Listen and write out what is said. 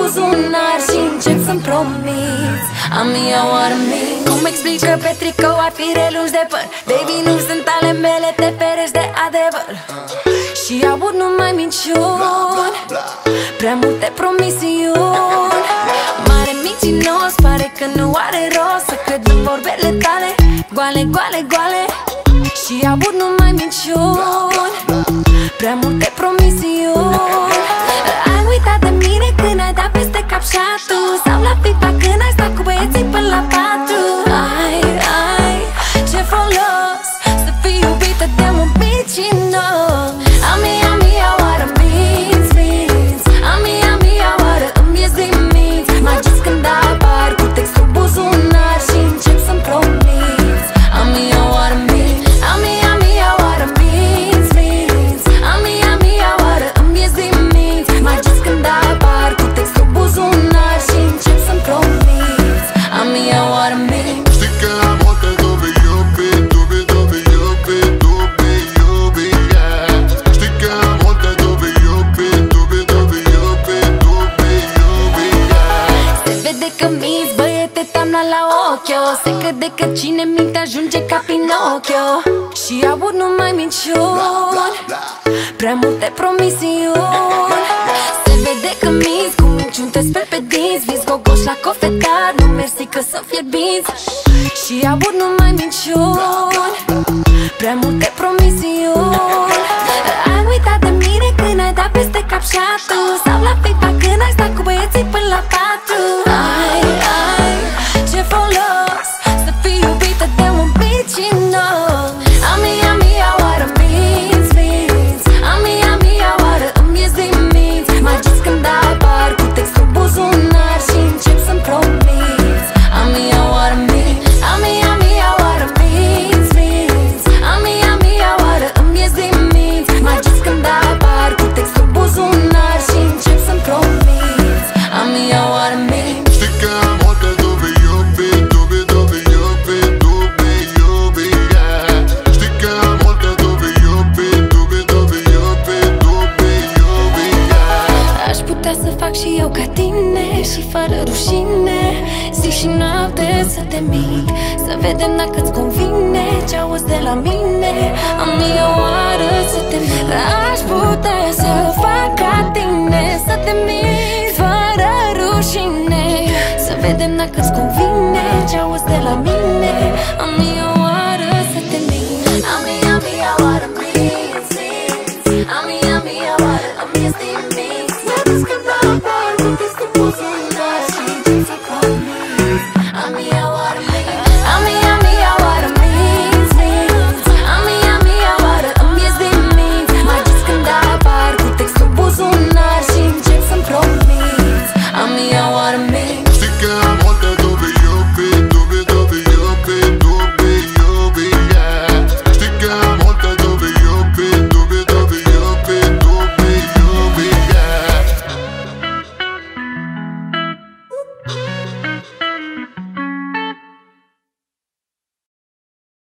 buzunar și încep să-mi promiți am eu armii. Cum explic că pe tricou ar fi relungi de păr? Baby, nu sunt ale mele, te ferești de adevăr și aud numai minciuni, prea multe promisiuni. Mare mincinos, pare că nu are rost să cred în vorbele tale goale, goale, goale și aud numai minciuni, prea multe promisiuni. Ai uitat de mine când ai dat peste cap șatul sau la pipa când ai stat cu băieții până la 4. Ai, ce folos să fii iubită de un picinos. Ami, oară minți Ami, oară îmi ies din minți. Mai gis când apar cu textul buzunar și încep să-mi promiți Ami, oară minți Ami, oară minți Ami, oară îmi ies din minți. Mai gis când apar cu textul buzunar și încep să-mi promiți Ami, oară minți. Știi că am multe dubii, iubi, dubii, dubii, iubi, dubii, iubi, yeah. Știi că am multe dubii, iubi, dubii, dubii, iubi, dubii, iubi, yeah. Se vede că minți, băiete, te-am luat la ochi. Se crede că cine minte ajunge ca Pinocchio și aud numai minciuni, prea multe promisiuni. Se vede că minți, cu minciuni te speli pe dinți. Vinzi gogoș la cofetar, nu mersi că să fierbinți și aud numai minciuni, prea multe promisiuni. Ai uitat de mine când ai dat peste cap șatul sau la pipa când ai stat cu băieții până la 4. Ai, ce folos să fii iubită de un picinos. Ami, oară minți Ami, oară îmi ies din minți. Mai gis când apar cu textul buzunar și încep să-mi promiți Ami, oară minți Ami, oară minți Ami, oară îmi ies din minți. Mai gis când apar cu textul buzunar și încep să-mi promiți Ami, oară minți. Știi că am multe dubii, iubi, dubii, dubii, iubi, dubii, iubi, yeah. Știi că am multe dubii, iubi, dubii, dubii, iubi, dubii, iubi, yeah. Aș putea să fac și eu ca tine și fără rușine zi și noapte să te mint, să vedem dacă-ți convine ce auzi de la mine. Ami, oară să te mint. Aș putea să fac ca tine, să te mint fără rușine, să vedem dacă-ți convine ce auzi de la mine. Ami, oară să te mint. Ami, oară minți Ami, oară îmi ies din minți. Mai des când apar cu